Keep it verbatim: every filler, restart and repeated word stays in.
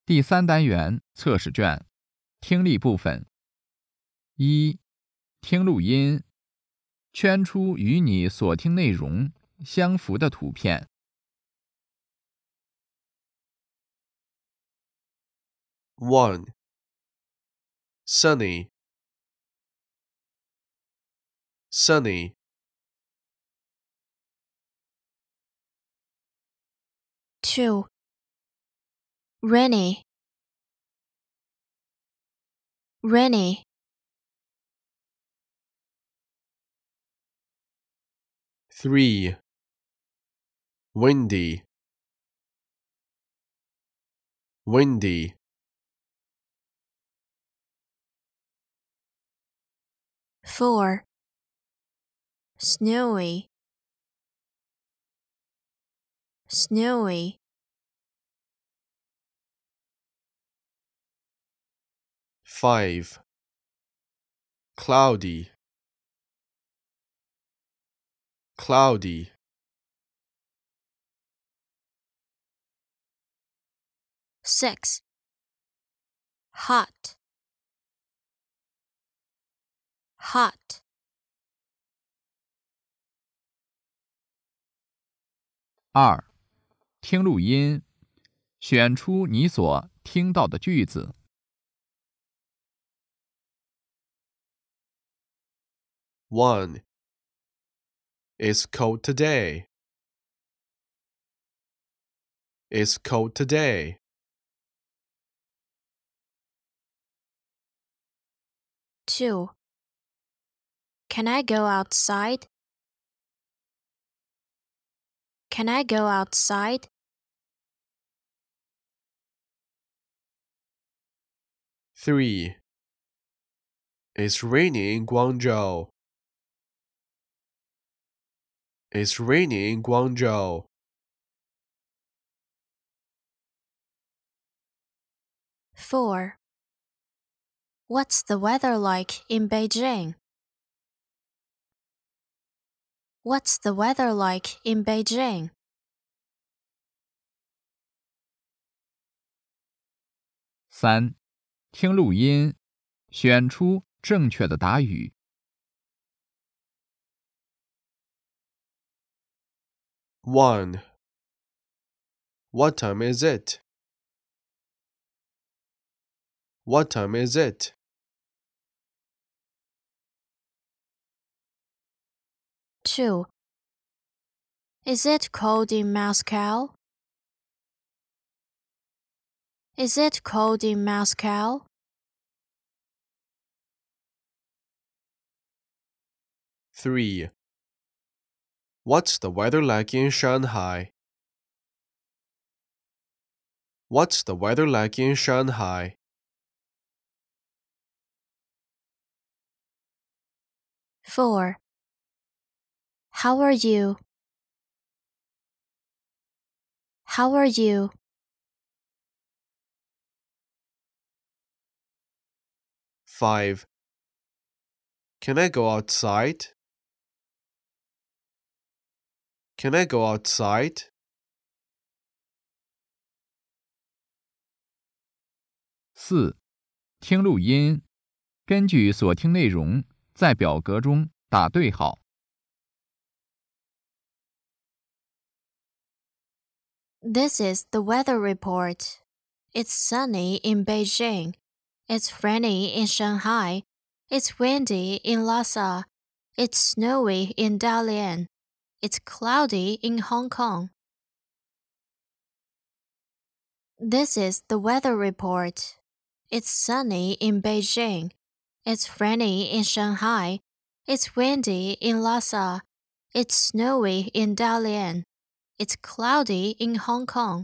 第三单元测试卷，听力部分。一、听录音，圈出与你所听内容相符的图片。 one. Sunny, sunny. two. Rainy, rainy. three. Windy, windy. four. Snowy, snowy. five. Cloudy, cloudy. six. Hot, hot. 二、听录音，选出你所听到的句子。 one. It's cold today. It's cold today. two. Can I go outside? Can I go outside? three. It's raining in Guangzhou. It's raining in Guangzhou. four. What's the weather like in Beijing? What's the weather like in Beijing? 三、听录音，选出正确的答语。 one. What time is it? What time is it? two. Is it cold in Moscow? Is it cold in Moscow? three. What's the weather like in Shanghai? What's the weather like in Shanghai? four. How are you? How are you? five. Can I go outside? Can I go outside? 四、听录音，根据所听内容，在表格中打对号。 This is the weather report. It's sunny in Beijing. It's rainy in Shanghai. It's windy in Lhasa. It's snowy in Dalian. It's cloudy in Hong Kong. This is the weather report. It's sunny in Beijing. It's rainy in Shanghai. It's windy in Lhasa. It's snowy in Dalian. It's cloudy in Hong Kong.